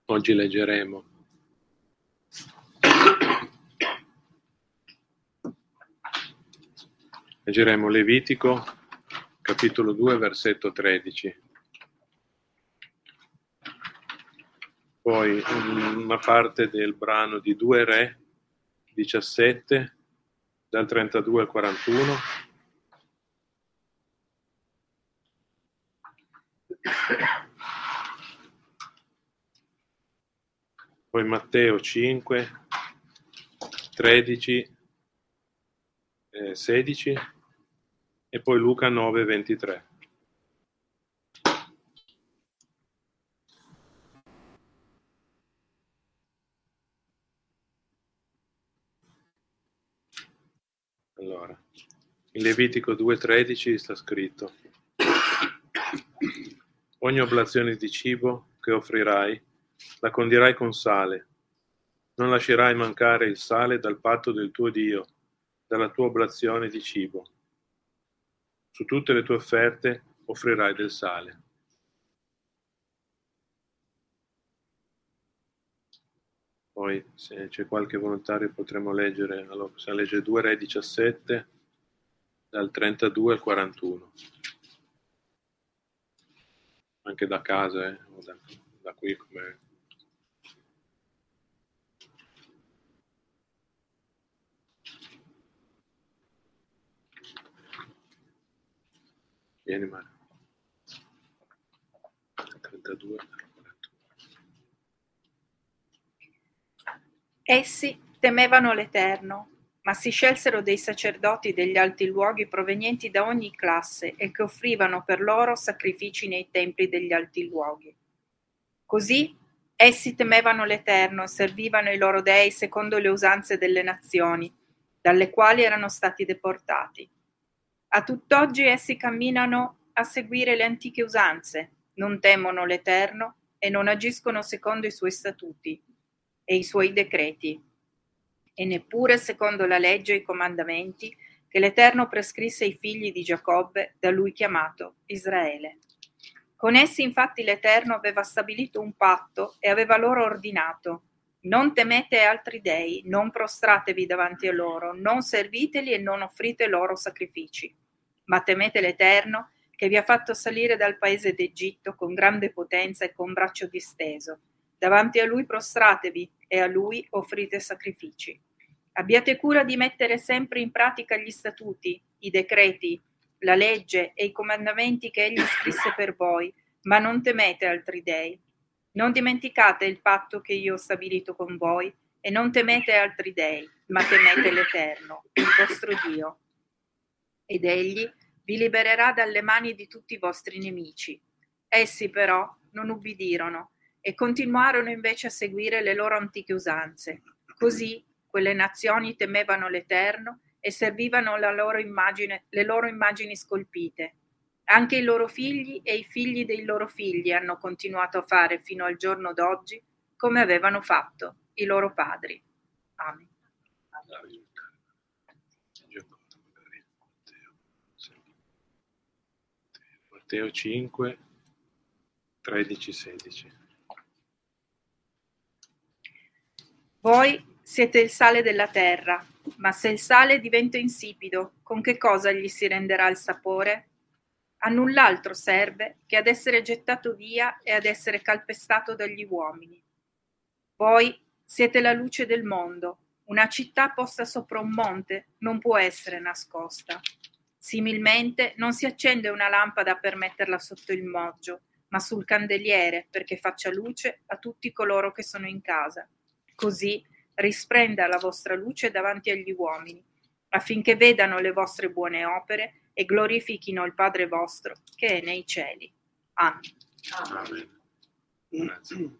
Oggi leggeremo Levitico, capitolo 2, versetto 13. Poi una parte del brano di 2 Re 17, dal 32 al 41. Poi Matteo 5, 13, 16 e poi Luca 9, 23. Allora, in Levitico 2,13 sta scritto: ogni oblazione di cibo che offrirai la condirai con sale. Non lascerai mancare il sale dal patto del tuo Dio, dalla tua oblazione di cibo. Su tutte le tue offerte offrirai del sale. Poi, se c'è qualche volontario, potremo leggere, allora possiamo leggere 2 Re 17, dal 32 al 41. Anche da casa, o da qui come... Vieni, Mario. 32 al 41. Essi temevano l'Eterno, ma si scelsero dei sacerdoti degli alti luoghi provenienti da ogni classe e che offrivano per loro sacrifici nei templi degli alti luoghi. Così essi temevano l'Eterno e servivano i loro dei secondo le usanze delle nazioni, dalle quali erano stati deportati. A tutt'oggi essi camminano a seguire le antiche usanze, non temono l'Eterno e non agiscono secondo i suoi statuti e i suoi decreti, e neppure secondo la legge e i comandamenti che l'Eterno prescrisse ai figli di Giacobbe, da lui chiamato Israele. Con essi infatti l'Eterno aveva stabilito un patto e aveva loro ordinato: non temete altri dei, non prostratevi davanti a loro, non serviteli e non offrite loro sacrifici, ma temete l'Eterno che vi ha fatto salire dal paese d'Egitto con grande potenza e con braccio disteso. Davanti a lui prostratevi e a lui offrite sacrifici. Abbiate cura di mettere sempre in pratica gli statuti, i decreti, la legge e i comandamenti che egli scrisse per voi, ma non temete altri dei. Non dimenticate il patto che io ho stabilito con voi e non temete altri dei, ma temete l'Eterno, il vostro Dio. Ed egli vi libererà dalle mani di tutti i vostri nemici. Essi però non ubbidirono e continuarono invece a seguire le loro antiche usanze. Così quelle nazioni temevano l'Eterno e servivano le loro immagini scolpite. Anche i loro figli e i figli dei loro figli hanno continuato a fare fino al giorno d'oggi come avevano fatto i loro padri. Amen. Matteo 5, 13, 16. Voi siete il sale della terra, ma se il sale diventa insipido, con che cosa gli si renderà il sapore? A null'altro serve che ad essere gettato via e ad essere calpestato dagli uomini. Voi siete la luce del mondo. Una città posta sopra un monte non può essere nascosta. Similmente non si accende una lampada per metterla sotto il moggio, ma sul candeliere perché faccia luce a tutti coloro che sono in casa. Così risplenda la vostra luce davanti agli uomini, affinché vedano le vostre buone opere e glorifichino il Padre vostro che è nei cieli. Amen. Amen. Grazie.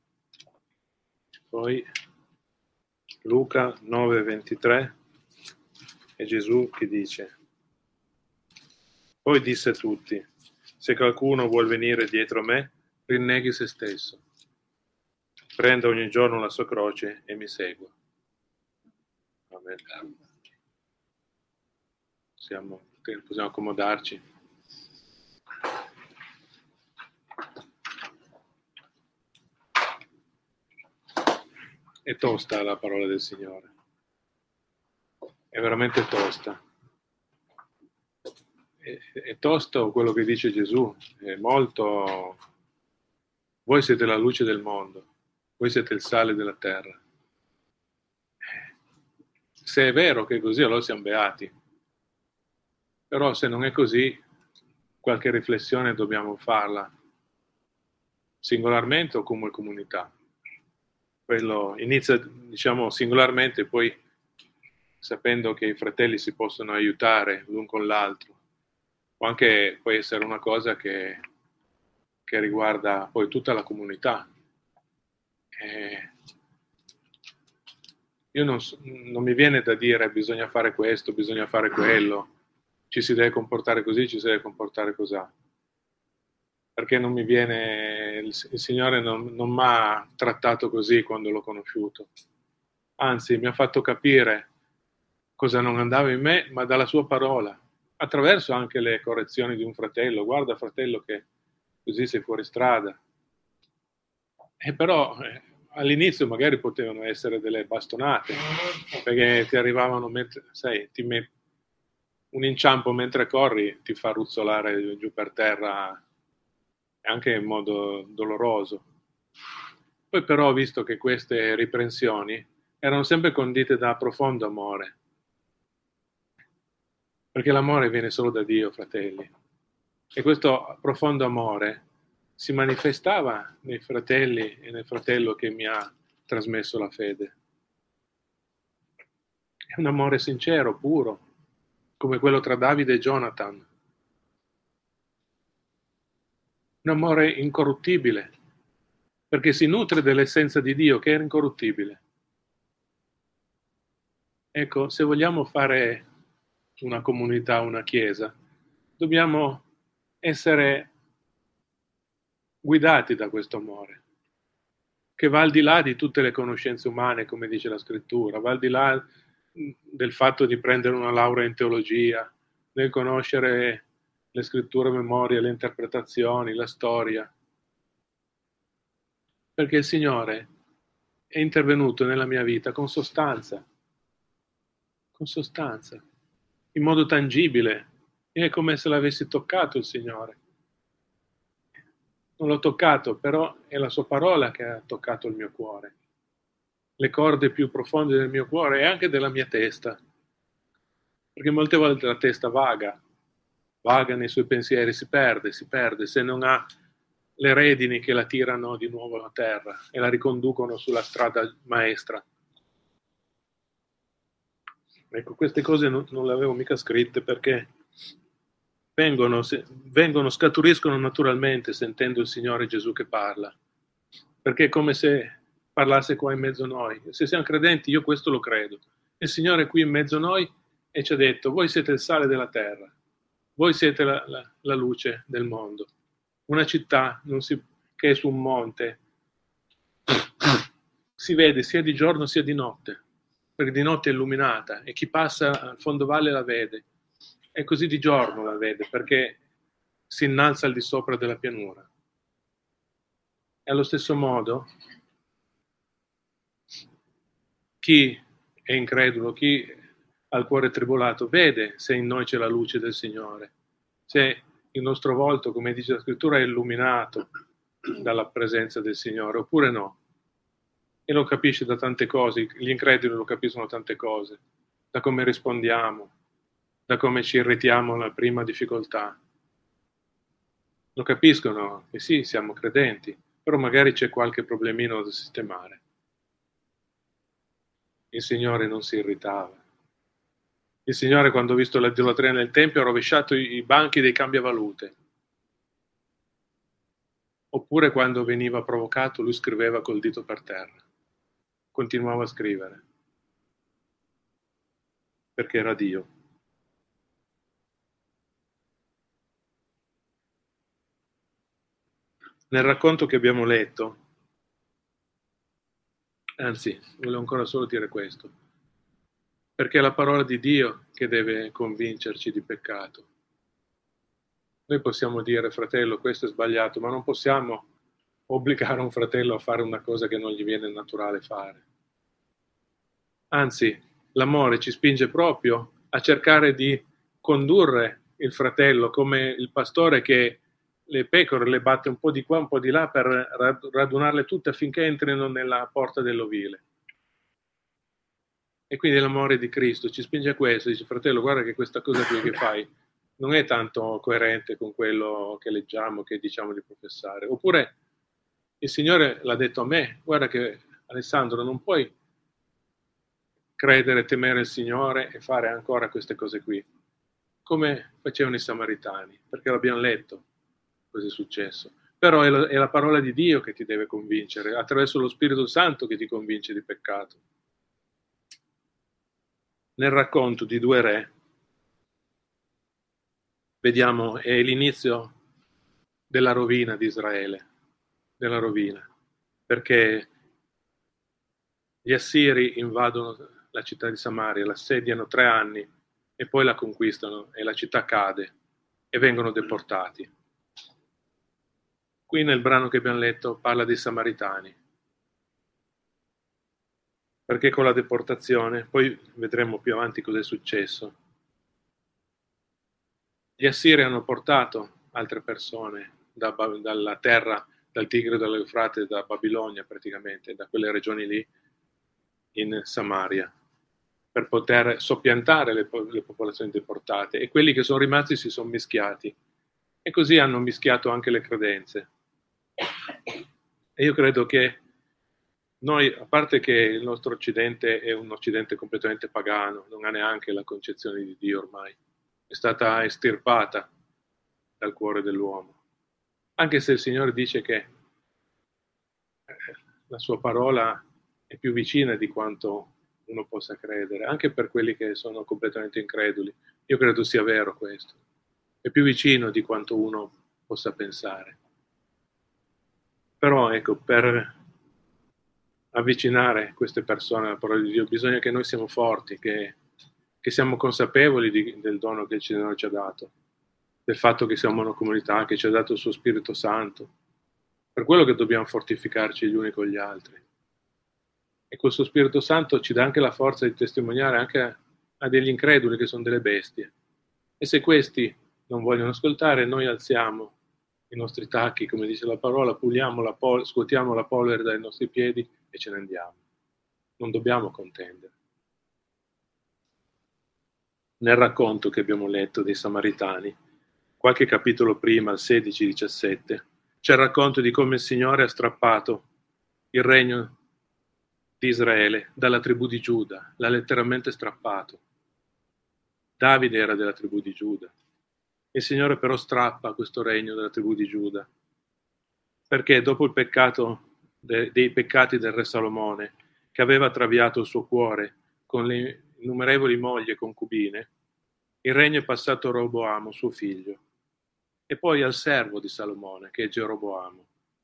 Poi Luca 9:23 è Gesù che dice: poi disse a tutti: se qualcuno vuol venire dietro me, rinneghi se stesso, prenda ogni giorno la sua croce e mi segua. Amen. Possiamo accomodarci. È tosta la parola del Signore, è veramente tosta. È tosto quello che dice Gesù, è molto... Voi siete la luce del mondo, voi siete il sale della terra. Se è vero che è così, allora siamo beati. Però se non è così, qualche riflessione dobbiamo farla, singolarmente o come comunità. Quello inizia, diciamo, singolarmente, poi sapendo che i fratelli si possono aiutare l'un con l'altro. O anche può essere una cosa che riguarda poi tutta la comunità. Io non mi viene da dire bisogna fare questo, bisogna fare quello, ci si deve comportare così, ci si deve comportare così. Perché non mi viene, il Signore non mi ha trattato così quando l'ho conosciuto. Anzi, mi ha fatto capire cosa non andava in me, ma dalla sua parola, attraverso anche le correzioni di un fratello. Guarda, fratello, che così sei fuori strada. E però all'inizio magari potevano essere delle bastonate, perché ti arrivavano, sai, un inciampo mentre corri ti fa ruzzolare giù per terra anche in modo doloroso. Poi però ho visto che queste riprensioni erano sempre condite da profondo amore, perché l'amore viene solo da Dio, fratelli, e questo profondo amore si manifestava nei fratelli e nel fratello che mi ha trasmesso la fede. È un amore sincero, puro, come quello tra Davide e Jonathan. Un amore incorruttibile, perché si nutre dell'essenza di Dio che era incorruttibile. Ecco, se vogliamo fare una comunità, una chiesa, dobbiamo essere guidati da questo amore, che va al di là di tutte le conoscenze umane, come dice la scrittura, va al di là del fatto di prendere una laurea in teologia, nel conoscere le scritture a memoria, le interpretazioni, la storia. Perché il Signore è intervenuto nella mia vita con sostanza, in modo tangibile. È come se l'avessi toccato il Signore. Non l'ho toccato, però è la sua parola che ha toccato il mio cuore, le corde più profonde del mio cuore e anche della mia testa. Perché molte volte la testa vaga nei suoi pensieri, si perde se non ha le redini che la tirano di nuovo a terra e la riconducono sulla strada maestra. Ecco, queste cose non le avevo mica scritte perché scaturiscono naturalmente sentendo il Signore Gesù che parla, perché è come se parlasse qua in mezzo a noi. Se siamo credenti, io questo lo credo. Il Signore è qui in mezzo a noi e ci ha detto: voi siete il sale della terra, voi siete la luce del mondo. Una città che è su un monte si vede sia di giorno sia di notte, perché di notte è illuminata e chi passa al fondovalle la vede, e così di giorno la vede perché si innalza al di sopra della pianura. E allo stesso modo chi è incredulo, chi ha il cuore tribolato, vede se in noi c'è la luce del Signore, se il nostro volto, come dice la scrittura, è illuminato dalla presenza del Signore, oppure no. E lo capisce da tante cose, gli increduli lo capiscono tante cose, da come rispondiamo, da come ci irritiamo alla prima difficoltà. Lo capiscono che sì, siamo credenti, però magari c'è qualche problemino da sistemare. Il Signore non si irritava. Il Signore, quando ha visto l'idolatria nel Tempio, ha rovesciato i banchi dei cambiavalute. Oppure quando veniva provocato, lui scriveva col dito per terra. Continuava a scrivere. Perché era Dio. Nel racconto che abbiamo letto, anzi, volevo ancora solo dire questo, perché è la parola di Dio che deve convincerci di peccato. Noi possiamo dire: fratello, questo è sbagliato, ma non possiamo obbligare un fratello a fare una cosa che non gli viene naturale fare. Anzi, l'amore ci spinge proprio a cercare di condurre il fratello come il pastore che le pecore le batte un po' di qua, un po' di là per radunarle tutte affinché entrino nella porta dell'ovile. E quindi l'amore di Cristo ci spinge a questo, dice: fratello, guarda che questa cosa qui che fai non è tanto coerente con quello che leggiamo, che diciamo di professare. Oppure il Signore l'ha detto a me: guarda che Alessandro, non puoi credere, temere il Signore e fare ancora queste cose qui, come facevano i Samaritani, perché l'abbiamo letto cosa è successo. Però è la parola di Dio che ti deve convincere, attraverso lo Spirito Santo che ti convince di peccato. Nel racconto di due re vediamo è l'inizio della rovina di Israele, della rovina, perché gli Assiri invadono la città di Samaria, l'assediano 3 anni e poi la conquistano e la città cade e vengono deportati. Qui nel brano che abbiamo letto parla dei Samaritani, perché con la deportazione, poi vedremo più avanti cosa è successo, gli Assiri hanno portato altre persone dalla terra, dal Tigre e dall'Eufrate, da Babilonia praticamente, da quelle regioni lì, in Samaria, per poter soppiantare le popolazioni deportate, e quelli che sono rimasti si sono mischiati e così hanno mischiato anche le credenze. E io credo che noi, a parte che il nostro Occidente è un Occidente completamente pagano, non ha neanche la concezione di Dio ormai, è stata estirpata dal cuore dell'uomo, anche se il Signore dice che la sua parola è più vicina di quanto uno possa credere, anche per quelli che sono completamente increduli. Io credo sia vero questo, è più vicino di quanto uno possa pensare. Però ecco, per avvicinare queste persone alla parola di Dio bisogna che noi siamo forti, che siamo consapevoli del dono che il Signore ci ha dato, del fatto che siamo una comunità, che ci ha dato il suo Spirito Santo. Per quello che dobbiamo fortificarci gli uni con gli altri. E questo Spirito Santo ci dà anche la forza di testimoniare anche a degli increduli che sono delle bestie. E se questi non vogliono ascoltare, noi alziamo i nostri tacchi, come dice la parola, scuotiamo la polvere dai nostri piedi e ce ne andiamo. Non dobbiamo contendere. Nel racconto che abbiamo letto dei Samaritani, qualche capitolo prima, al 16-17, c'è il racconto di come il Signore ha strappato il regno di Israele dalla tribù di Giuda, l'ha letteralmente strappato. Davide era della tribù di Giuda. Il Signore però strappa questo regno dalla tribù di Giuda, perché dopo il peccato dei peccati del re Salomone, che aveva traviato il suo cuore con le innumerevoli mogli e concubine, il regno è passato a Roboamo, suo figlio, e poi al servo di Salomone, che è Geroboamo.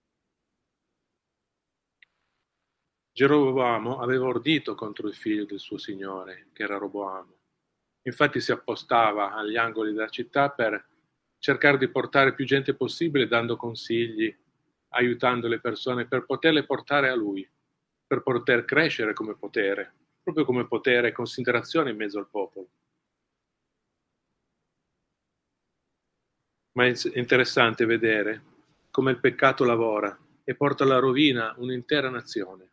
Geroboamo aveva ordito contro il figlio del suo signore, che era Roboamo. Infatti si appostava agli angoli della città per cercare di portare più gente possibile, dando consigli, aiutando le persone per poterle portare a lui, per poter crescere come potere, proprio come potere e considerazione in mezzo al popolo. Ma è interessante vedere come il peccato lavora e porta alla rovina un'intera nazione.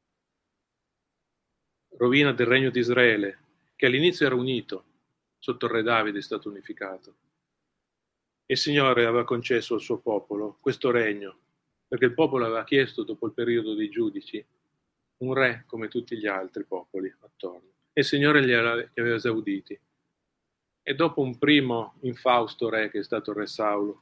Rovina del regno di Israele, che all'inizio era unito, sotto il re Davide è stato unificato. Il Signore aveva concesso al suo popolo questo regno, perché il popolo aveva chiesto, dopo il periodo dei giudici, un re come tutti gli altri popoli attorno. E il Signore li aveva esauditi. E dopo un primo infausto re, che è stato il re Saulo,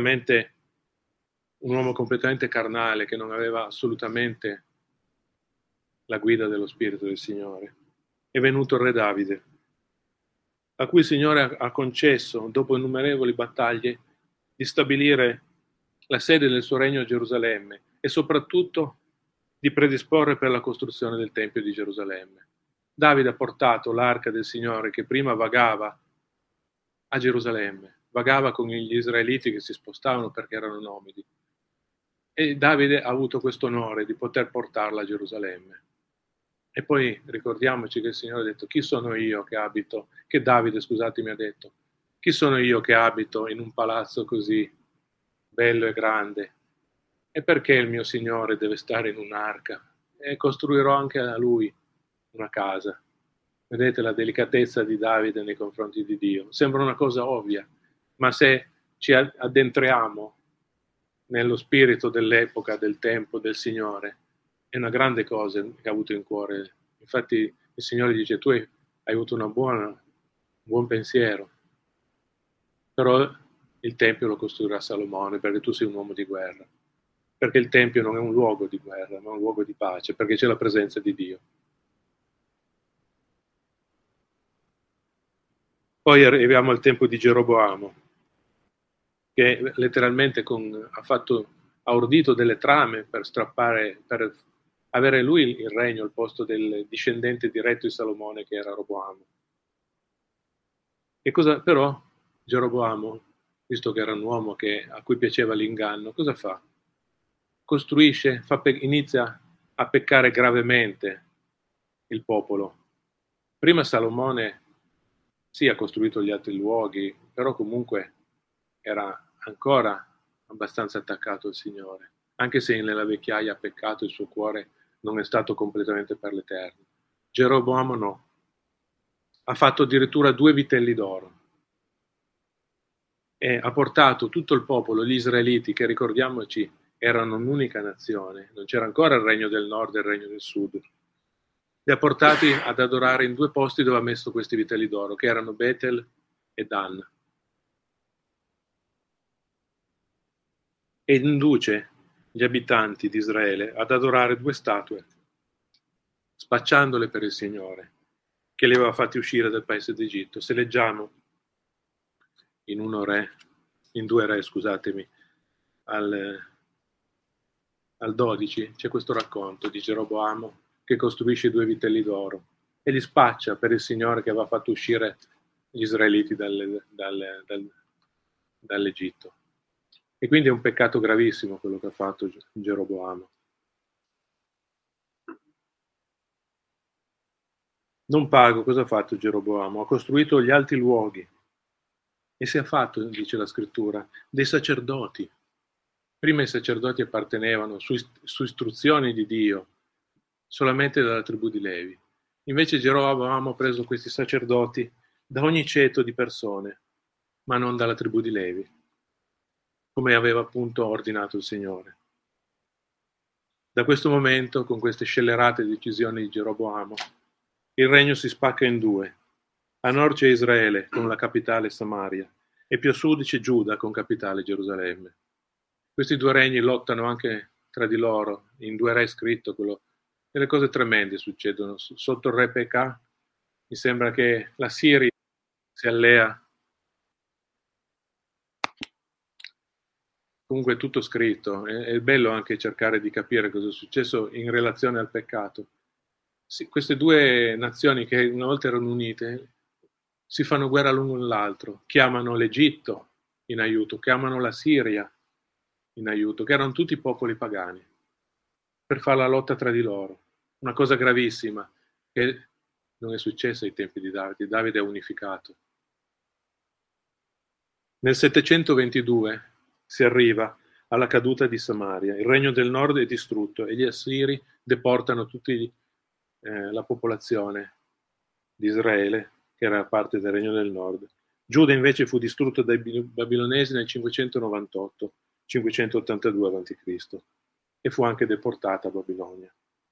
un uomo completamente carnale, che non aveva assolutamente la guida dello Spirito del Signore, è venuto il re Davide, a cui il Signore ha concesso, dopo innumerevoli battaglie, di stabilire la sede del suo regno a Gerusalemme e soprattutto di predisporre per la costruzione del Tempio di Gerusalemme. Davide ha portato l'arca del Signore, che prima vagava a Gerusalemme, vagava con gli israeliti che si spostavano perché erano nomadi, e Davide ha avuto questo onore di poter portarla a Gerusalemme. E poi ricordiamoci che il Signore ha detto: chi sono io che abito, che Davide, scusatemi, ha detto, chi sono io che abito in un palazzo così bello e grande? E perché il mio Signore deve stare in un'arca? E costruirò anche a lui una casa. Vedete la delicatezza di Davide nei confronti di Dio. Sembra una cosa ovvia, ma se ci addentriamo nello spirito dell'epoca, del tempo, del Signore, è una grande cosa che ha avuto in cuore. Infatti il Signore dice: tu hai avuto un buon pensiero, però il Tempio lo costruirà Salomone perché tu sei un uomo di guerra. Perché il Tempio non è un luogo di guerra, ma è un luogo di pace, perché c'è la presenza di Dio. Poi arriviamo al tempo di Geroboamo, che letteralmente ha ordito delle trame per strappare, per avere lui il regno al posto del discendente diretto di Salomone che era Roboamo. Però Geroboamo, visto che era un uomo a cui piaceva l'inganno, cosa fa? Costruisce, inizia a peccare gravemente il popolo. Prima Salomone sì, ha costruito gli altri luoghi, però comunque era ancora abbastanza attaccato al Signore, anche se nella vecchiaia ha peccato, il suo cuore non è stato completamente per l'Eterno. Geroboamo no, ha fatto addirittura 2 vitelli d'oro e ha portato tutto il popolo, gli israeliti, che ricordiamoci erano un'unica nazione, non c'era ancora il regno del nord e il regno del sud, li ha portati ad adorare in 2 posti dove ha messo questi vitelli d'oro, che erano Betel e Dan. E induce gli abitanti di Israele ad adorare 2 statue, spacciandole per il Signore, che li aveva fatti uscire dal paese d'Egitto. Se leggiamo in 2 Re, scusatemi, al 12, c'è questo racconto di Geroboamo che costruisce 2 vitelli d'oro e li spaccia per il Signore che aveva fatto uscire gli israeliti dall'Egitto. E quindi è un peccato gravissimo quello che ha fatto Geroboamo. Non pago, cosa ha fatto Geroboamo? Ha costruito gli alti luoghi e si è fatto, dice la scrittura, dei sacerdoti. Prima i sacerdoti appartenevano su istruzioni di Dio solamente dalla tribù di Levi. Invece Geroboamo ha preso questi sacerdoti da ogni ceto di persone, ma non dalla tribù di Levi, come aveva appunto ordinato il Signore. Da questo momento, con queste scellerate decisioni di Geroboamo, il regno si spacca in 2. A nord c'è Israele, con la capitale Samaria, e più a sud c'è Giuda, con capitale Gerusalemme. Questi 2 regni lottano anche tra di loro. In 2 Re è scritto delle cose tremende succedono. Sotto il re Pekah mi sembra che la Siria si allea. Comunque è tutto scritto. È bello anche cercare di capire cosa è successo in relazione al peccato. Sì, queste 2 nazioni che una volta erano unite si fanno guerra l'uno all'altro, chiamano l'Egitto in aiuto, chiamano la Siria in aiuto, che erano tutti popoli pagani, per fare la lotta tra di loro. Una cosa gravissima che non è successa ai tempi di Davide. Davide ha unificato. Nel 722 si arriva alla caduta di Samaria, il regno del nord è distrutto e gli assiri deportano tutta la popolazione di Israele, che era parte del regno del nord. Giuda invece fu distrutto dai babilonesi nel 582 a.C. e fu anche deportata a Babilonia.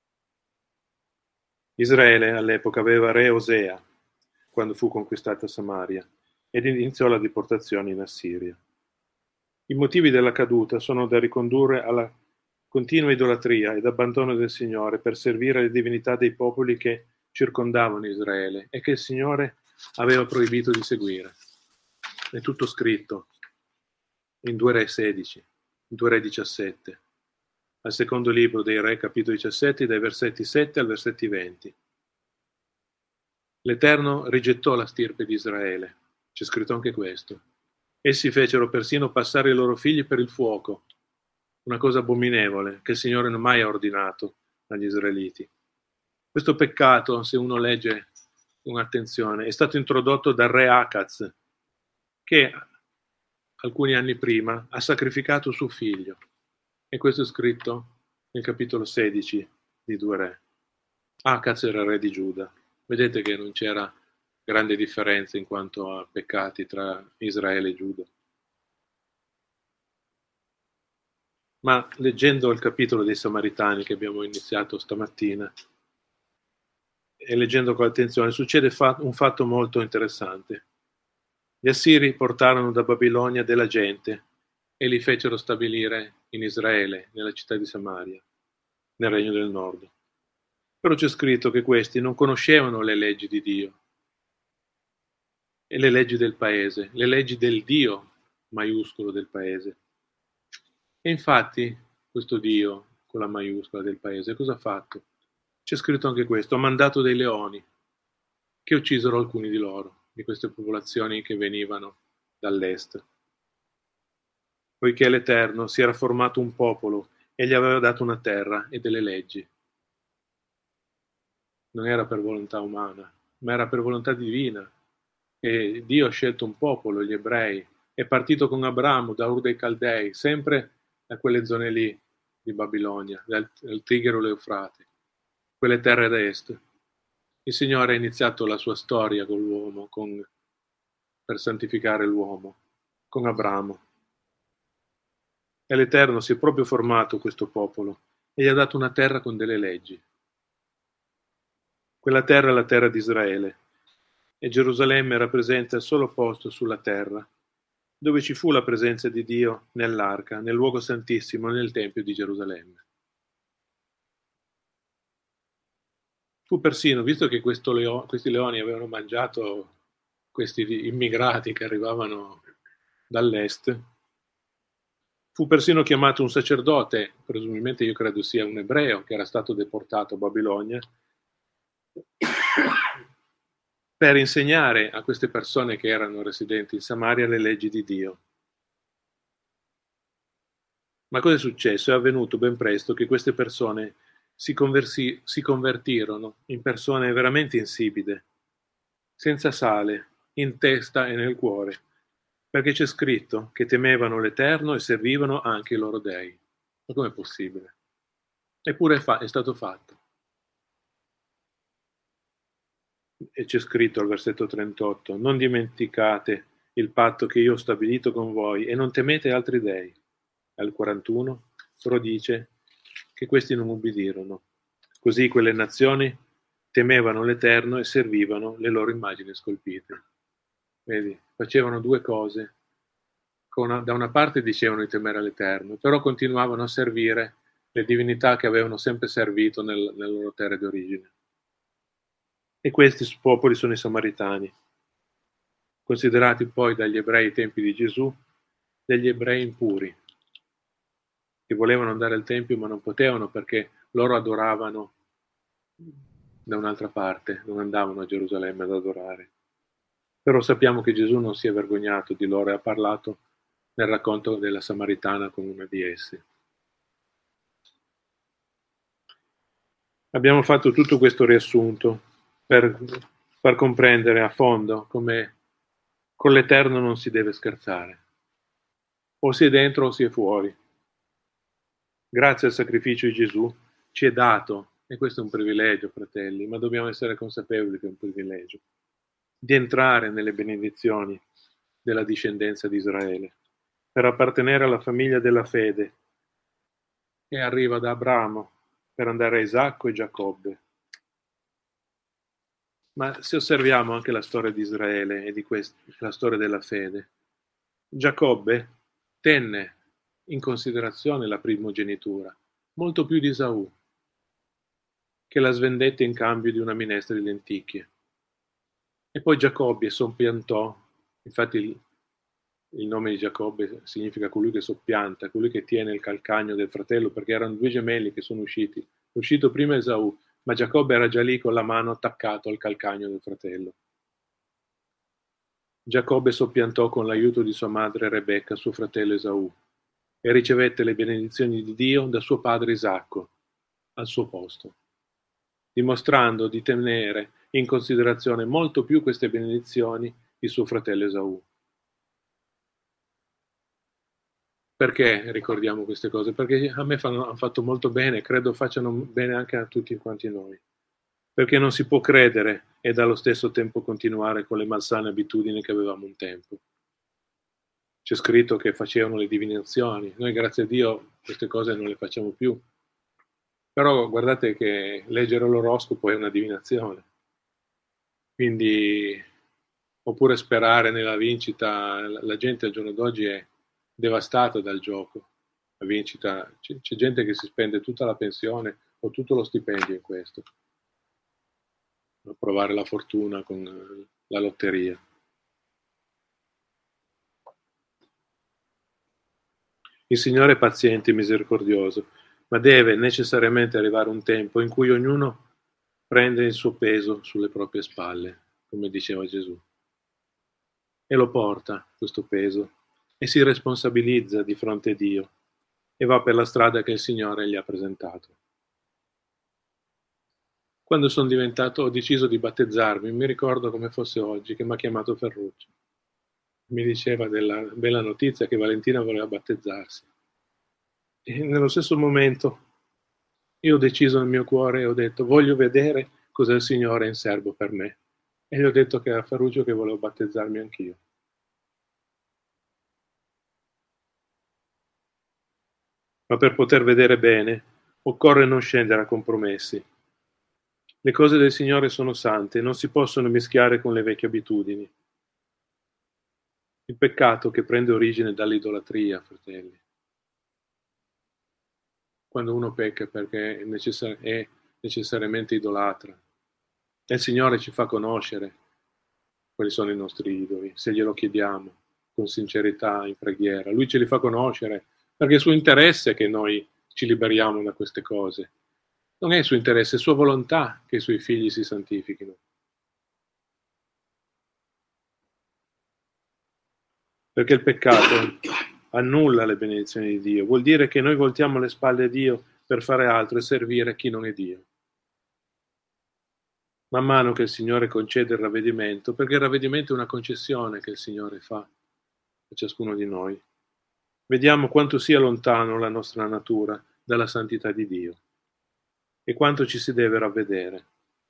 Israele all'epoca aveva re Osea quando fu conquistata Samaria ed iniziò la deportazione in Assiria. I motivi della caduta sono da ricondurre alla continua idolatria ed abbandono del Signore per servire le divinità dei popoli che circondavano Israele e che il Signore aveva proibito di seguire. È tutto scritto in 2 Re 16, in 2 Re 17, al secondo libro dei Re, capitolo 17, dai versetti 7 al versetti 20. L'Eterno rigettò la stirpe di Israele, c'è scritto anche questo. Essi fecero persino passare i loro figli per il fuoco, una cosa abominevole che il Signore non mai ha ordinato agli israeliti. Questo peccato, se uno legge con attenzione, è stato introdotto dal re Acaz, che alcuni anni prima ha sacrificato suo figlio. E questo è scritto nel capitolo 16 di 2 Re. Acaz era re di Giuda. Vedete che non c'era grande differenza in quanto a peccati tra Israele e Giuda. Ma leggendo il capitolo dei Samaritani che abbiamo iniziato stamattina e leggendo con attenzione, succede un fatto molto interessante. Gli Assiri portarono da Babilonia della gente e li fecero stabilire in Israele, nella città di Samaria, nel Regno del Nord. Però c'è scritto che questi non conoscevano le leggi di Dio e le leggi del paese, le leggi del Dio maiuscolo del paese. E infatti questo Dio con la maiuscola del paese cosa ha fatto? C'è scritto anche questo: ha mandato dei leoni che uccisero alcuni di loro, di queste popolazioni che venivano dall'est. Poiché l'Eterno si era formato un popolo e gli aveva dato una terra e delle leggi. Non era per volontà umana, ma era per volontà divina. E Dio ha scelto un popolo, gli ebrei, è partito con Abramo da Ur dei Caldei, sempre da quelle zone lì di Babilonia, dal Tigro e l'Eufrate, quelle terre d'est. Il Signore ha iniziato la sua storia con l'uomo, per santificare l'uomo, con Abramo. E l'Eterno si è proprio formato questo popolo e gli ha dato una terra con delle leggi. Quella terra è la terra di Israele e Gerusalemme rappresenta il solo posto sulla terra dove ci fu la presenza di Dio nell'arca, nel luogo santissimo, nel Tempio di Gerusalemme. Fu persino, visto che questi leoni avevano mangiato questi immigrati che arrivavano dall'est, fu persino chiamato un sacerdote, presumibilmente io credo sia un ebreo, che era stato deportato a Babilonia, per insegnare a queste persone che erano residenti in Samaria le leggi di Dio. Ma cosa è successo? È avvenuto ben presto che queste persone si convertirono in persone veramente insipide, senza sale, in testa e nel cuore, perché c'è scritto che temevano l'Eterno e servivano anche i loro dei. Ma com'è possibile? Eppure è stato fatto. E c'è scritto al versetto 38: non dimenticate il patto che io ho stabilito con voi e non temete altri dei. Al 41 però dice che questi non ubbidirono. Così quelle nazioni temevano l'Eterno e servivano le loro immagini scolpite. Vedi, facevano due cose. Da una parte dicevano di temere l'Eterno, però continuavano a servire le divinità che avevano sempre servito nelle loro terre di origine. E questi popoli sono i Samaritani, considerati poi dagli ebrei ai tempi di Gesù degli ebrei impuri, che volevano andare al Tempio ma non potevano perché loro adoravano da un'altra parte, non andavano a Gerusalemme ad adorare. Però sappiamo che Gesù non si è vergognato di loro e ha parlato nel racconto della Samaritana con una di esse. Abbiamo fatto tutto questo riassunto per far comprendere a fondo come con l'Eterno non si deve scherzare. O si è dentro o si è fuori. Grazie al sacrificio di Gesù ci è dato, e questo è un privilegio, fratelli, ma dobbiamo essere consapevoli che è un privilegio, di entrare nelle benedizioni della discendenza di Israele, per appartenere alla famiglia della fede, che arriva da Abramo per andare a Isacco e Giacobbe. Ma se osserviamo anche la storia di Israele e la storia della fede, Giacobbe tenne in considerazione la primogenitura, molto più di Esaù, che la svendette in cambio di una minestra di lenticchie. E poi Giacobbe soppiantò, infatti il nome di Giacobbe significa colui che soppianta, colui che tiene il calcagno del fratello, perché erano due gemelli che sono usciti. È uscito prima Esaù, ma Giacobbe era già lì con la mano attaccato al calcagno del fratello. Giacobbe soppiantò con l'aiuto di sua madre Rebecca, suo fratello Esaù, e ricevette le benedizioni di Dio da suo padre Isacco, al suo posto. dimostrando di tenere in considerazione molto più queste benedizioni di suo fratello Esaù. Perché ricordiamo queste cose? Perché a me hanno fatto molto bene, credo facciano bene anche a tutti quanti noi. Perché non si può credere e allo stesso tempo continuare con le malsane abitudini che avevamo un tempo. C'è scritto che facevano le divinazioni, noi grazie a Dio queste cose non le facciamo più. Però guardate che leggere l'oroscopo è una divinazione. Quindi, oppure sperare nella vincita, la gente al giorno d'oggi è devastata dal gioco. La vincita, c'è gente che si spende tutta la pensione o tutto lo stipendio in questo, per provare la fortuna con la lotteria. Il Signore è paziente e misericordioso, ma deve necessariamente arrivare un tempo in cui ognuno prende il suo peso sulle proprie spalle, come diceva Gesù, e lo porta, questo peso, e si responsabilizza di fronte a Dio e va per la strada che il Signore gli ha presentato. Quando ho deciso di battezzarmi, mi ricordo come fosse oggi che mi ha chiamato Ferruccio. Mi diceva della bella notizia che Valentina voleva battezzarsi. E nello stesso momento io ho deciso nel mio cuore e ho detto voglio vedere cosa il Signore è in serbo per me. E gli ho detto che era Ferruccio che volevo battezzarmi anch'io. Ma per poter vedere bene occorre non scendere a compromessi. Le cose del Signore sono sante, non si possono mischiare con le vecchie abitudini. Il peccato che prende origine dall'idolatria, fratelli. Quando uno pecca perché è necessariamente idolatra. E il Signore ci fa conoscere quali sono i nostri idoli, se glielo chiediamo con sincerità in preghiera. Lui ce li fa conoscere perché è suo interesse che noi ci liberiamo da queste cose. Non è suo interesse, è sua volontà che i suoi figli si santifichino. Perché il peccato annulla le benedizioni di Dio, vuol dire che noi voltiamo le spalle a Dio per fare altro e servire chi non è Dio. Man mano che il Signore concede il ravvedimento, perché il ravvedimento è una concessione che il Signore fa a ciascuno di noi, vediamo quanto sia lontano la nostra natura dalla santità di Dio e quanto ci si deve ravvedere.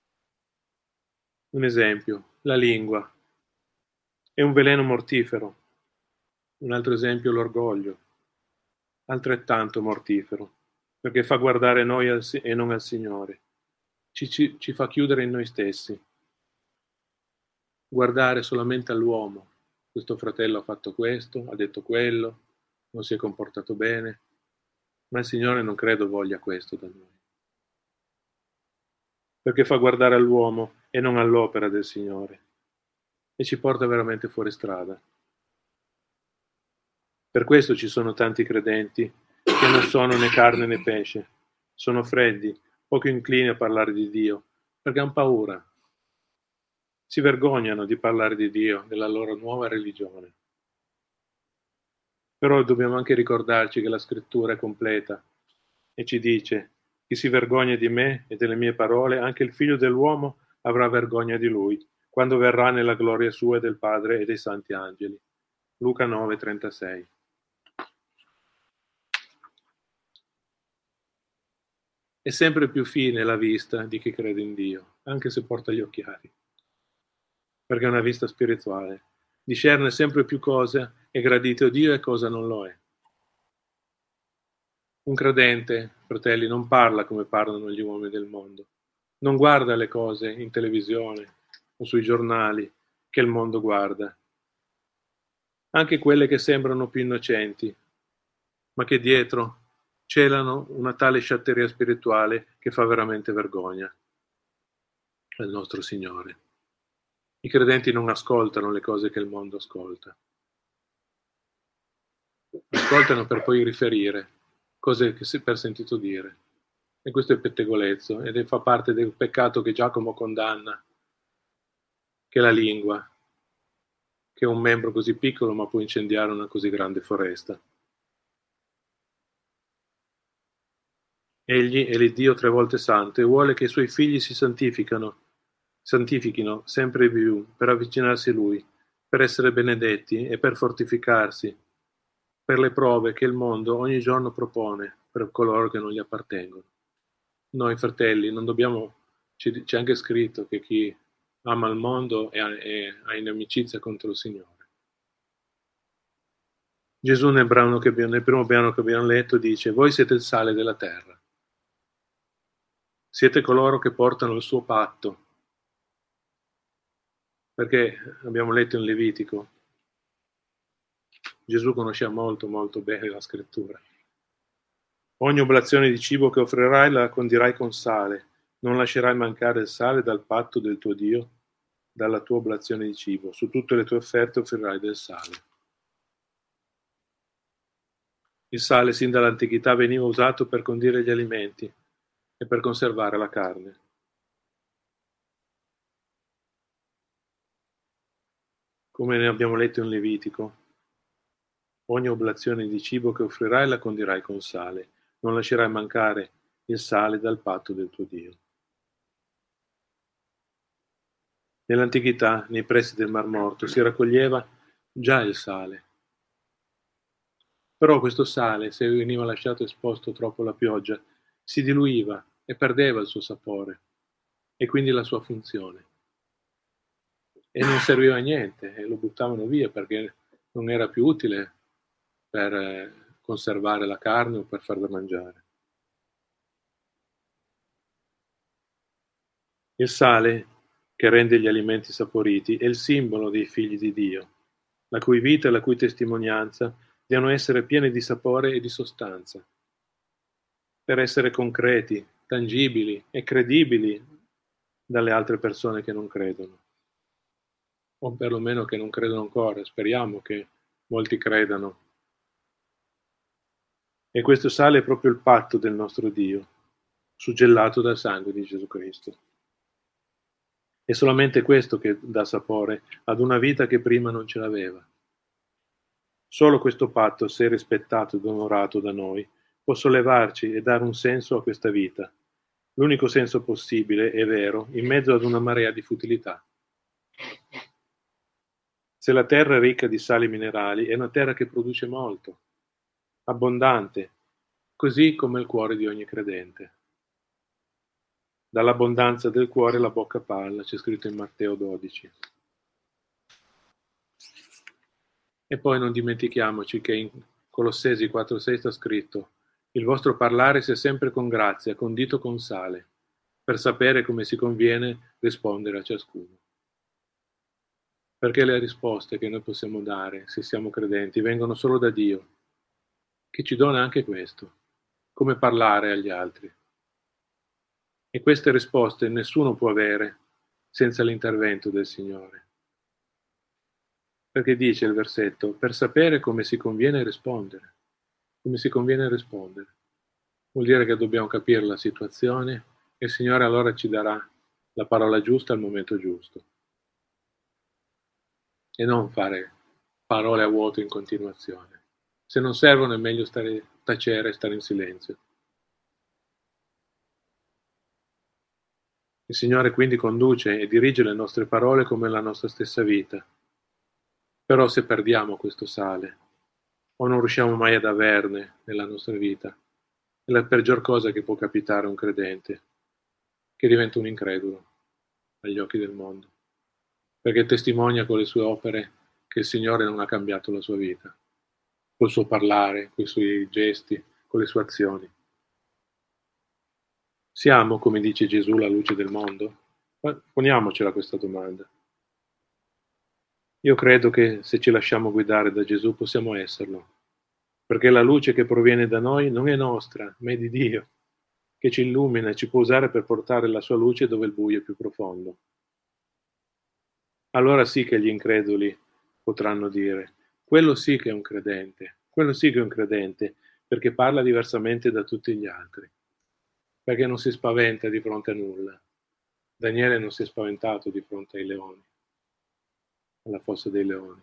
Un esempio, la lingua è un veleno mortifero. Un altro esempio, l'orgoglio, altrettanto mortifero, perché fa guardare noi e non al Signore. Ci fa chiudere in noi stessi, guardare solamente all'uomo. Questo fratello ha fatto questo, ha detto quello, non si è comportato bene, ma il Signore non credo voglia questo da noi. Perché fa guardare all'uomo e non all'opera del Signore e ci porta veramente fuori strada. Per questo ci sono tanti credenti che non sono né carne né pesce, sono freddi, poco inclini a parlare di Dio, perché hanno paura. Si vergognano di parlare di Dio, della loro nuova religione. Però dobbiamo anche ricordarci che la scrittura è completa e ci dice: chi si vergogna di me e delle mie parole, anche il figlio dell'uomo avrà vergogna di lui, quando verrà nella gloria sua e del Padre e dei santi angeli. Luca 9,36. È sempre più fine la vista di chi crede in Dio, anche se porta gli occhiali, perché è una vista spirituale. Discerne sempre più cosa è gradito a Dio e cosa non lo è. Un credente, fratelli, non parla come parlano gli uomini del mondo, non guarda le cose in televisione o sui giornali che il mondo guarda, anche quelle che sembrano più innocenti, ma che dietro celano una tale sciatteria spirituale che fa veramente vergogna al nostro Signore. I credenti non ascoltano le cose che il mondo ascolta. Ascoltano per poi riferire cose che si per sentito dire. E questo è pettegolezzo ed fa parte del peccato che Giacomo condanna, che è la lingua, che è un membro così piccolo ma può incendiare una così grande foresta. Egli è l'Iddio 3 volte santo e vuole che i suoi figli si santifichino sempre più per avvicinarsi a Lui, per essere benedetti e per fortificarsi per le prove che il mondo ogni giorno propone per coloro che non gli appartengono. Noi fratelli non dobbiamo, c'è anche scritto che chi ama il mondo è in amicizia contro il Signore. Gesù nel primo brano che abbiamo letto dice: voi siete il sale della terra, siete coloro che portano il suo patto, perché abbiamo letto in Levitico, Gesù conosceva molto molto bene la scrittura. Ogni oblazione di cibo che offrirai la condirai con sale, non lascerai mancare il sale dal patto del tuo Dio, dalla tua oblazione di cibo, su tutte le tue offerte offrirai del sale. Il sale sin dall'antichità veniva usato per condire gli alimenti e per conservare la carne. Come ne abbiamo letto in Levitico, ogni oblazione di cibo che offrirai la condirai con sale, non lascerai mancare il sale dal patto del tuo Dio. Nell'antichità, nei pressi del Mar Morto, si raccoglieva già il sale. Però questo sale, se veniva lasciato esposto troppo alla pioggia, si diluiva e perdeva il suo sapore e quindi la sua funzione. E non serviva a niente e lo buttavano via perché non era più utile per conservare la carne o per far da mangiare. Il sale, che rende gli alimenti saporiti, è il simbolo dei figli di Dio, la cui vita e la cui testimonianza devono essere piene di sapore e di sostanza, per essere concreti, tangibili e credibili dalle altre persone che non credono, o perlomeno che non credono ancora. Speriamo che molti credano. E questo sale è proprio il patto del nostro Dio, suggellato dal sangue di Gesù Cristo. È solamente questo che dà sapore ad una vita che prima non ce l'aveva. Solo questo patto, se rispettato ed onorato da noi, può sollevarci e dare un senso a questa vita, l'unico senso possibile e vero in mezzo ad una marea di futilità. Se la terra è ricca di sali minerali, è una terra che produce molto, abbondante, così come il cuore di ogni credente. Dall'abbondanza del cuore la bocca parla, c'è scritto in Matteo 12. E poi non dimentichiamoci che in Colossesi 4,6 sta scritto: il vostro parlare sia sempre con grazia, condito con sale, per sapere come si conviene rispondere a ciascuno. Perché le risposte che noi possiamo dare, se siamo credenti, vengono solo da Dio, che ci dona anche questo, come parlare agli altri. E queste risposte nessuno può avere senza l'intervento del Signore. Perché dice il versetto: per sapere come si conviene rispondere. Come si conviene rispondere. Vuol dire che dobbiamo capire la situazione e il Signore allora ci darà la parola giusta al momento giusto. E non fare parole a vuoto in continuazione. Se non servono è meglio tacere e stare in silenzio. Il Signore quindi conduce e dirige le nostre parole come la nostra stessa vita. Però se perdiamo questo sale, o non riusciamo mai ad averne nella nostra vita, è la peggior cosa che può capitare a un credente, che diventa un incredulo agli occhi del mondo, perché testimonia con le sue opere che il Signore non ha cambiato la sua vita, col suo parlare, con i suoi gesti, con le sue azioni. Siamo, come dice Gesù, la luce del mondo? Poniamocela questa domanda. Io credo che se ci lasciamo guidare da Gesù possiamo esserlo, perché la luce che proviene da noi non è nostra, ma è di Dio, che ci illumina e ci può usare per portare la sua luce dove il buio è più profondo. Allora sì che gli increduli potranno dire: quello sì che è un credente, quello sì che è un credente, perché parla diversamente da tutti gli altri, perché non si spaventa di fronte a nulla. Daniele non si è spaventato di fronte ai leoni, alla fossa dei leoni.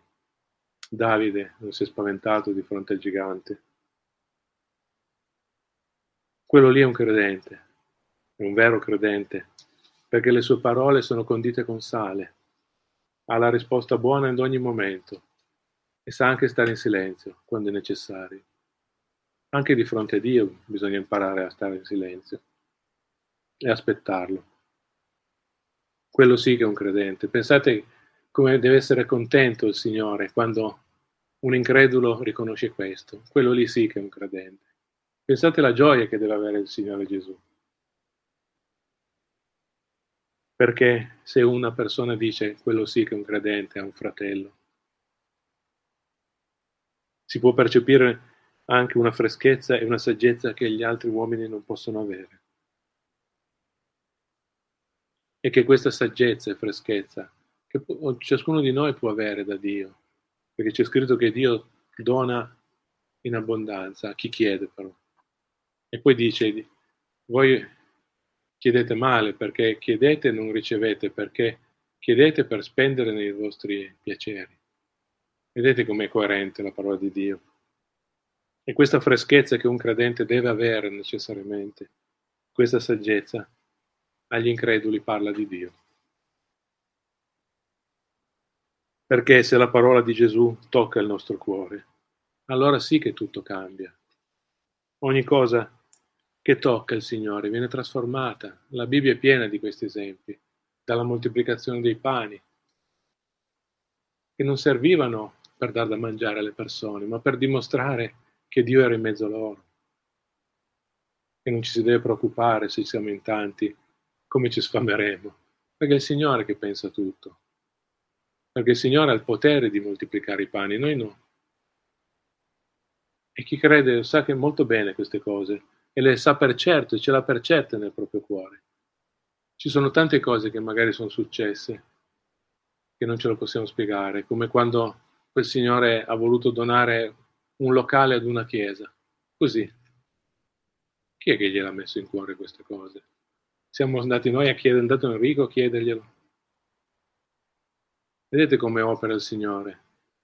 Davide non si è spaventato di fronte al gigante. quello lì è un credente, è un vero credente, perché le sue parole sono condite con sale, ha la risposta buona in ogni momento e sa anche stare in silenzio quando è necessario. Anche di fronte a Dio bisogna imparare a stare in silenzio e aspettarlo. Quello sì che è un credente. Pensate come deve essere contento il Signore quando un incredulo riconosce questo. Quello lì sì che è un credente. Pensate alla gioia che deve avere il Signore Gesù. Perché se una persona dice quello sì che è un credente, è un fratello, si può percepire anche una freschezza e una saggezza che gli altri uomini non possono avere. E che questa saggezza e freschezza che ciascuno di noi può avere da Dio, perché c'è scritto che Dio dona in abbondanza a chi chiede però. E poi dice, voi chiedete male perché chiedete e non ricevete, perché chiedete per spendere nei vostri piaceri. Vedete com'è coerente la parola di Dio. E questa freschezza che un credente deve avere necessariamente, questa saggezza, agli increduli parla di Dio. Perché se la parola di Gesù tocca il nostro cuore, allora sì che tutto cambia. Ogni cosa che tocca il Signore viene trasformata. La Bibbia è piena di questi esempi, dalla moltiplicazione dei pani, che non servivano per dar da mangiare alle persone, ma per dimostrare che Dio era in mezzo a loro. E non ci si deve preoccupare se siamo in tanti, come ci sfameremo, perché è il Signore che pensa tutto. Perché il Signore ha il potere di moltiplicare i pani, noi no. E chi crede sa che molto bene queste cose e le sa per certo e ce l'ha per certe nel proprio cuore. Ci sono tante cose che magari sono successe che non ce lo possiamo spiegare, come quando quel Signore ha voluto donare un locale ad una chiesa. Così. Chi è che gliel'ha messo in cuore queste cose? Siamo andati noi a chiedere, è andato Enrico a chiederglielo. Vedete come opera il Signore.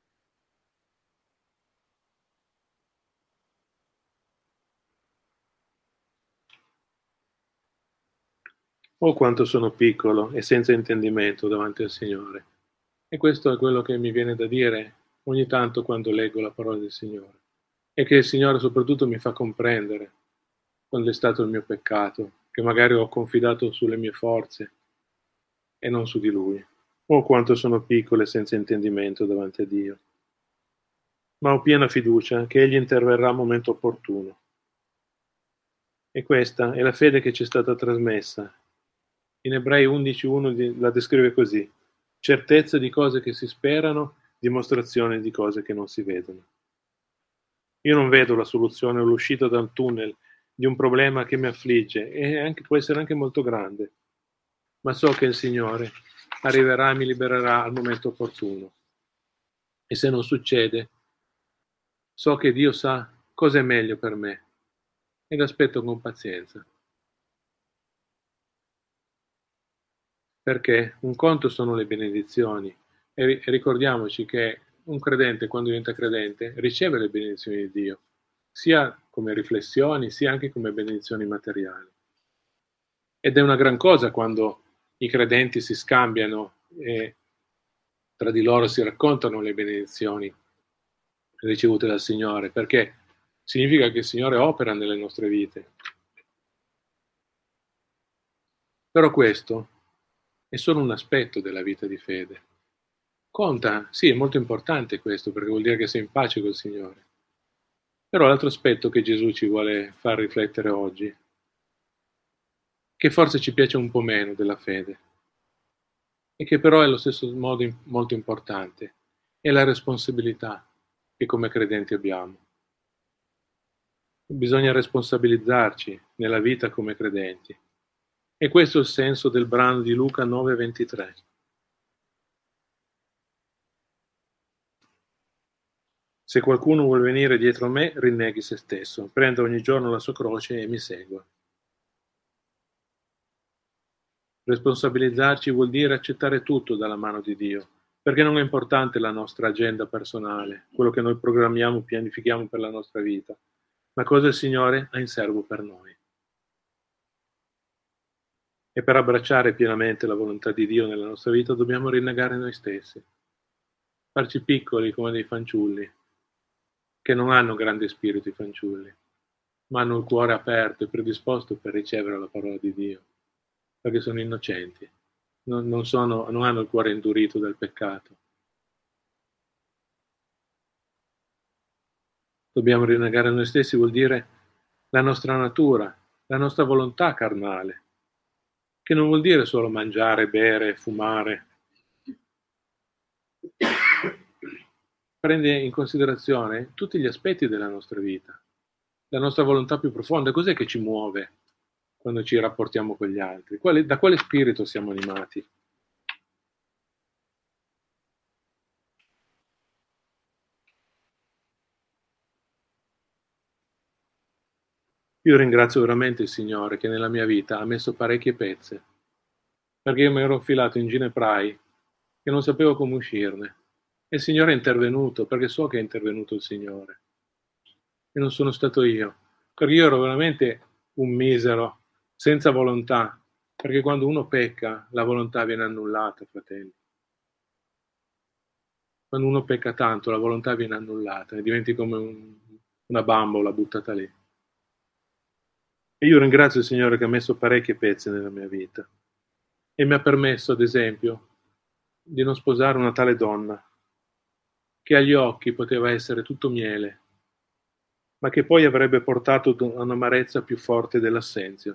Oh, quanto sono piccolo e senza intendimento davanti al Signore. E questo è quello che mi viene da dire ogni tanto quando leggo la parola del Signore. E che il Signore soprattutto mi fa comprendere quando è stato il mio peccato, che magari ho confidato sulle mie forze e non su di Lui. Oh, quanto sono piccolo e senza intendimento davanti a Dio. Ma ho piena fiducia che Egli interverrà al momento opportuno. E questa è la fede che ci è stata trasmessa. In Ebrei 11:1 la descrive così: certezza di cose che si sperano, dimostrazione di cose che non si vedono. Io non vedo la soluzione o l'uscita dal tunnel di un problema che mi affligge e può essere anche molto grande, ma so che il Signore arriverà e mi libererà al momento opportuno. E se non succede, so che Dio sa cosa è meglio per me ed aspetto con pazienza. Perché un conto sono le benedizioni e ricordiamoci che un credente, quando diventa credente, riceve le benedizioni di Dio, sia come riflessioni, sia anche come benedizioni materiali. Ed è una gran cosa quando i credenti si scambiano e tra di loro si raccontano le benedizioni ricevute dal Signore, perché significa che il Signore opera nelle nostre vite. Però questo è solo un aspetto della vita di fede. Conta, sì, è molto importante questo, perché vuol dire che sei in pace col Signore. Però l'altro aspetto che Gesù ci vuole far riflettere oggi, che forse ci piace un po' meno della fede, e che però è allo stesso modo molto importante, è la responsabilità che come credenti abbiamo. Bisogna responsabilizzarci nella vita come credenti. E questo è il senso del brano di Luca 9:23. Se qualcuno vuol venire dietro a me, rinneghi se stesso, prenda ogni giorno la sua croce e mi segua. Responsabilizzarci vuol dire accettare tutto dalla mano di Dio, perché non è importante la nostra agenda personale, quello che noi programmiamo, pianifichiamo per la nostra vita, ma cosa il Signore ha in serbo per noi. E per abbracciare pienamente la volontà di Dio nella nostra vita dobbiamo rinnegare noi stessi, farci piccoli come dei fanciulli, che non hanno grande spirito i fanciulli, ma hanno il cuore aperto e predisposto per ricevere la parola di Dio, perché sono innocenti, non hanno il cuore indurito dal peccato. Dobbiamo rinnegare noi stessi, vuol dire la nostra natura, la nostra volontà carnale, che non vuol dire solo mangiare, bere, fumare. Prende in considerazione tutti gli aspetti della nostra vita, la nostra volontà più profonda. Cos'è che ci muove quando ci rapportiamo con gli altri? Da quale spirito siamo animati? Io ringrazio veramente il Signore che nella mia vita ha messo parecchie pezze, perché io mi ero infilato in gineprai che non sapevo come uscirne. E il Signore è intervenuto, perché so che è intervenuto il Signore. E non sono stato io, perché io ero veramente un misero, senza volontà, perché quando uno pecca, la volontà viene annullata, fratelli. Quando uno pecca tanto, la volontà viene annullata e diventi come una bambola buttata lì. E io ringrazio il Signore che ha messo parecchie pezze nella mia vita e mi ha permesso, ad esempio, di non sposare una tale donna, che agli occhi poteva essere tutto miele, ma che poi avrebbe portato a un'amarezza più forte dell'assenzio.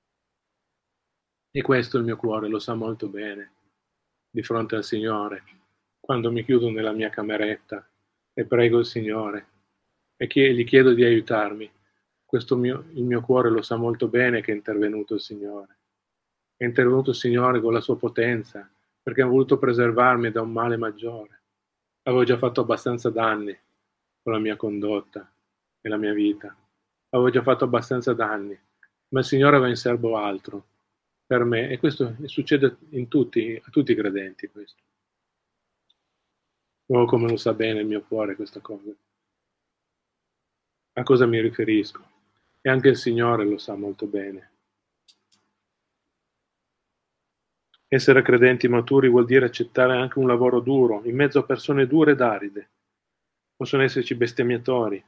E questo il mio cuore lo sa molto bene, di fronte al Signore, quando mi chiudo nella mia cameretta e prego il Signore e gli chiedo di aiutarmi. Il mio cuore lo sa molto bene che è intervenuto il Signore. È intervenuto il Signore con la sua potenza, perché ha voluto preservarmi da un male maggiore. Avevo già fatto abbastanza danni con la mia condotta e la mia vita. Avevo già fatto abbastanza danni, ma il Signore aveva in serbo altro per me, e questo succede a tutti i credenti. Questo. Oh, come lo sa bene il mio cuore questa cosa. A cosa mi riferisco? E anche il Signore lo sa molto bene. Essere credenti maturi vuol dire accettare anche un lavoro duro, in mezzo a persone dure ed aride. Possono esserci bestemmiatori,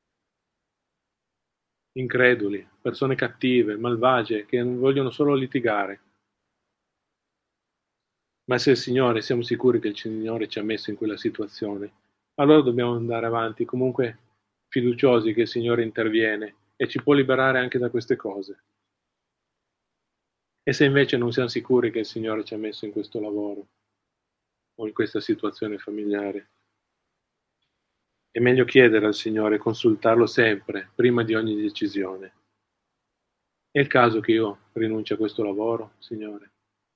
increduli, persone cattive, malvagie, che non vogliono solo litigare. Ma se il Signore, siamo sicuri che il Signore ci ha messo in quella situazione, allora dobbiamo andare avanti, comunque fiduciosi che il Signore interviene e ci può liberare anche da queste cose. E se invece non siamo sicuri che il Signore ci ha messo in questo lavoro o in questa situazione familiare, è meglio chiedere al Signore, consultarlo sempre, prima di ogni decisione. È il caso che io rinunci a questo lavoro, Signore?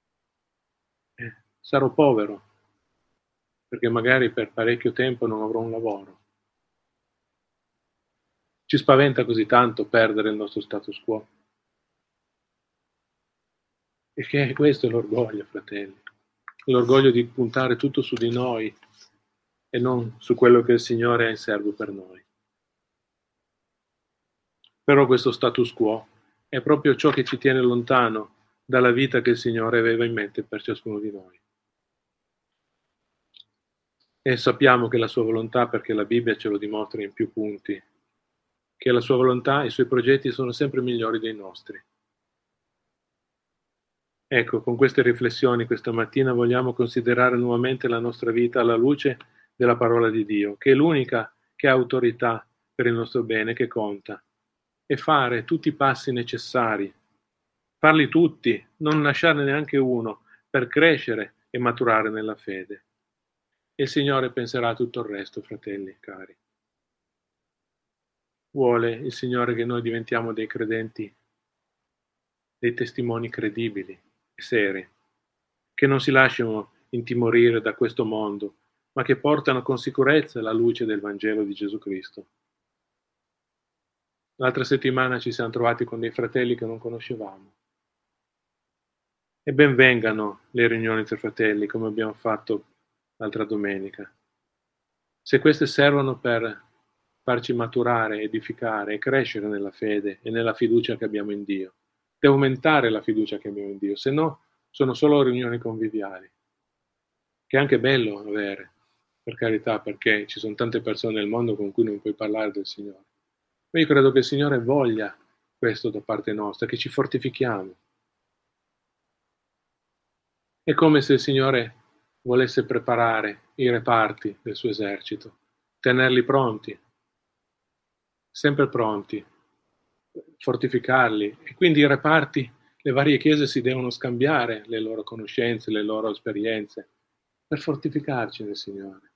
Sarò povero, perché magari per parecchio tempo non avrò un lavoro. Ci spaventa così tanto perdere il nostro status quo. E che questo è l'orgoglio, fratelli. L'orgoglio di puntare tutto su di noi e non su quello che il Signore ha in serbo per noi. Però questo status quo è proprio ciò che ci tiene lontano dalla vita che il Signore aveva in mente per ciascuno di noi. E sappiamo che la sua volontà, perché la Bibbia ce lo dimostra in più punti, che la sua volontà e i suoi progetti sono sempre migliori dei nostri. Ecco, con queste riflessioni questa mattina vogliamo considerare nuovamente la nostra vita alla luce della parola di Dio, che è l'unica che ha autorità per il nostro bene, che conta, e fare tutti i passi necessari, farli tutti, non lasciarne neanche uno, per crescere e maturare nella fede. E il Signore penserà a tutto il resto, fratelli cari. Vuole il Signore che noi diventiamo dei credenti, dei testimoni credibili e seri, che non si lasciano intimorire da questo mondo, ma che portano con sicurezza la luce del Vangelo di Gesù Cristo. L'altra settimana ci siamo trovati con dei fratelli che non conoscevamo. E ben vengano le riunioni tra fratelli, come abbiamo fatto l'altra domenica. Se queste servono per farci maturare, edificare e crescere nella fede e nella fiducia che abbiamo in Dio, Deve aumentare la fiducia che abbiamo in Dio, se no sono solo riunioni conviviali, che è anche bello avere, per carità, perché ci sono tante persone nel mondo con cui non puoi parlare del Signore. Ma io credo che il Signore voglia questo da parte nostra, che ci fortifichiamo. È come se il Signore volesse preparare i reparti del suo esercito, tenerli pronti, sempre pronti, fortificarli. E quindi i reparti, le varie chiese si devono scambiare le loro conoscenze, le loro esperienze, per fortificarci nel Signore.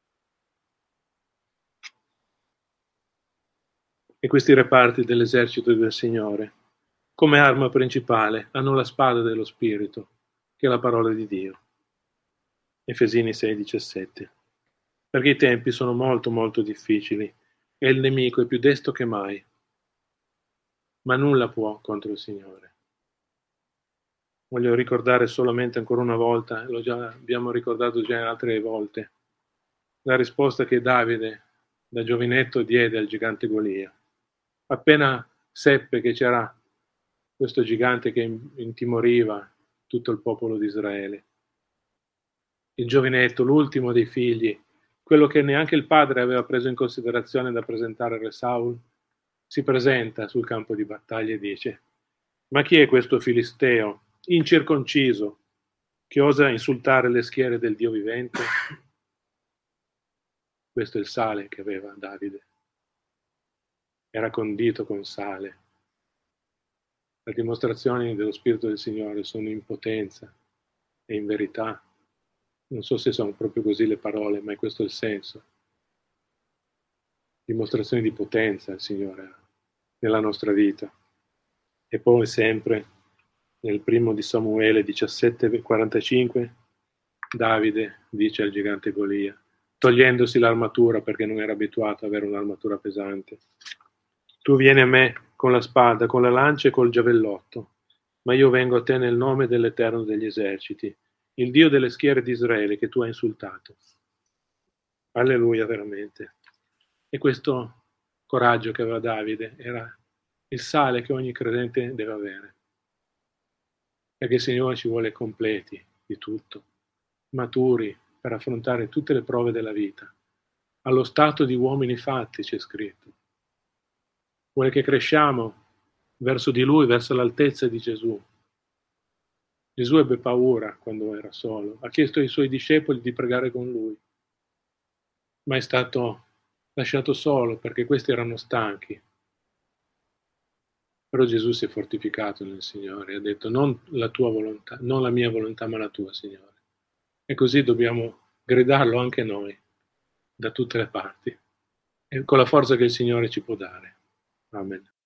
E questi reparti dell'esercito del Signore, come arma principale, hanno la spada dello Spirito, che è la parola di Dio. Efesini 6,17. Perché i tempi sono molto molto difficili e il nemico è più desto che mai, ma nulla può contro il Signore. Voglio ricordare solamente ancora una volta, abbiamo ricordato già altre volte, la risposta che Davide da giovinetto diede al gigante Golia. Appena seppe che c'era questo gigante che intimoriva tutto il popolo di Israele, il giovinetto, l'ultimo dei figli, quello che neanche il padre aveva preso in considerazione da presentare al re Saul, si presenta sul campo di battaglia e dice: ma chi è questo filisteo incirconciso che osa insultare le schiere del Dio vivente? Questo è il sale che aveva Davide. Era condito con sale. Le dimostrazioni dello Spirito del Signore sono in potenza e in verità. Non so se sono proprio così le parole, ma è questo il senso. Dimostrazioni di potenza il Signore ha nella nostra vita. E poi sempre nel primo di Samuele 17:45 Davide dice al gigante Golia, togliendosi l'armatura perché non era abituato ad avere un'armatura pesante: tu vieni a me con la spada, con la lancia e col giavellotto, ma io vengo a te nel nome dell'Eterno degli eserciti, il Dio delle schiere di Israele che tu hai insultato. Alleluia, veramente. E questo coraggio che aveva Davide era il sale che ogni credente deve avere. Perché il Signore ci vuole completi di tutto, maturi per affrontare tutte le prove della vita. Allo stato di uomini fatti c'è scritto. Vuole che cresciamo verso di Lui, verso l'altezza di Gesù. Gesù ebbe paura quando era solo, ha chiesto ai suoi discepoli di pregare con Lui, ma è stato lasciato solo perché questi erano stanchi. Però Gesù si è fortificato nel Signore, ha detto non la tua volontà, non la mia volontà, ma la tua, Signore. E così dobbiamo gridarlo anche noi, da tutte le parti, e con la forza che il Signore ci può dare. Amen.